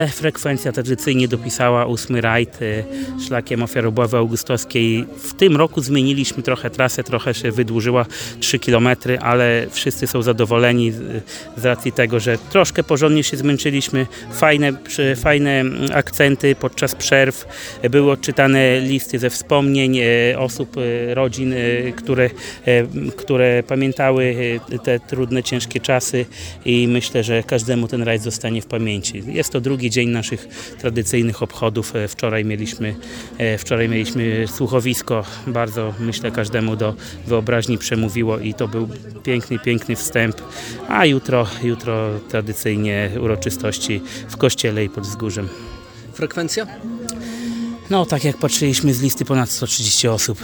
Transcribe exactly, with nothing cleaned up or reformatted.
Frekwencja tradycyjnie dopisała ósmy rajd szlakiem ofiar obławy augustowskiej. W tym roku zmieniliśmy trochę trasę, trochę się wydłużyła trzy kilometry, ale wszyscy są zadowoleni z racji tego, że troszkę porządnie się zmęczyliśmy. Fajne, fajne akcenty podczas przerw. Były odczytane listy ze wspomnień osób, rodzin, które, które pamiętały te trudne, ciężkie czasy i myślę, że każdemu ten rajd zostanie w pamięci. Jest to drugi dzień naszych tradycyjnych obchodów. Wczoraj mieliśmy, wczoraj mieliśmy słuchowisko. Bardzo, myślę, każdemu do wyobraźni przemówiło i to był piękny, piękny wstęp. A jutro, jutro tradycyjnie uroczystości w kościele i pod wzgórzem. Frekwencja? No, tak jak patrzyliśmy z listy, ponad sto trzydzieści osób.